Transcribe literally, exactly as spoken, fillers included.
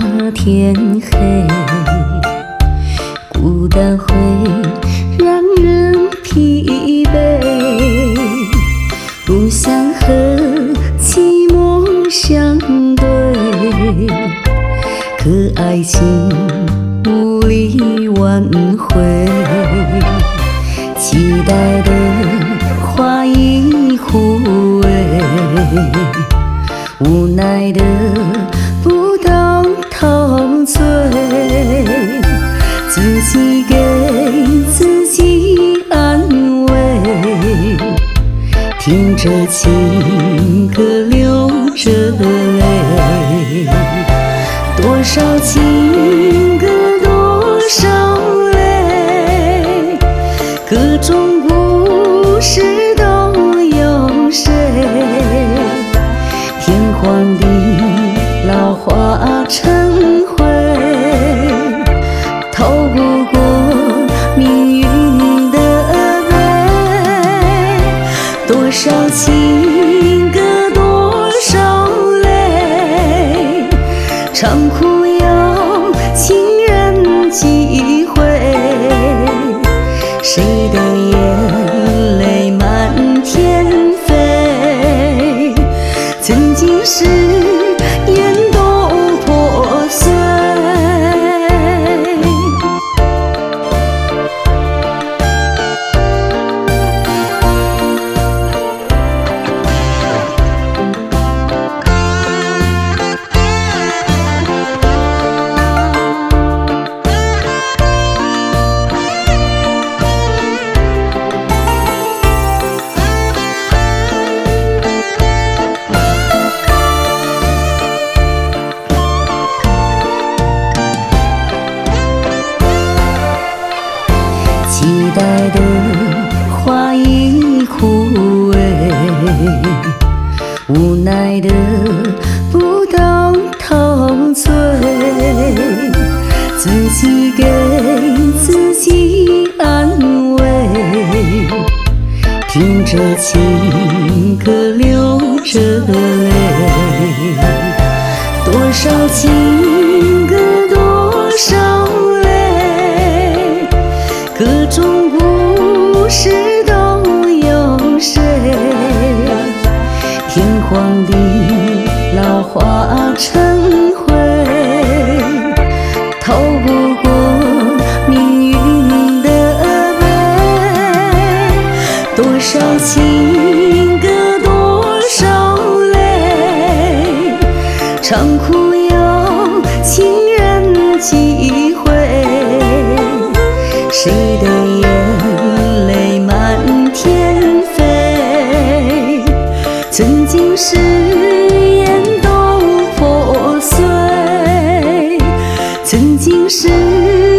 天黑，孤单会让人疲惫，不想和寂寞相对，可爱情无力挽回，期待的花已枯萎，无奈的不到陶醉，自己给自己安慰，听着情歌流着泪，多少情歌多少泪，各种故事都有谁，天荒地老化成灰，逃不过命运的悲，多少情歌多少泪，长哭要情人几回，谁的眼泪满天飞，曾经誓言都破碎。期待的花已枯萎，无奈的不到陶醉，自己给自己安慰，听着情歌流着泪，多少情歌多少泪，各种故事都有谁，天荒地老化成灰，逃不过命运的悲，多少情歌多少泪，长哭要情人几回，谁的眼泪满天飞，曾经誓言都破碎，曾经誓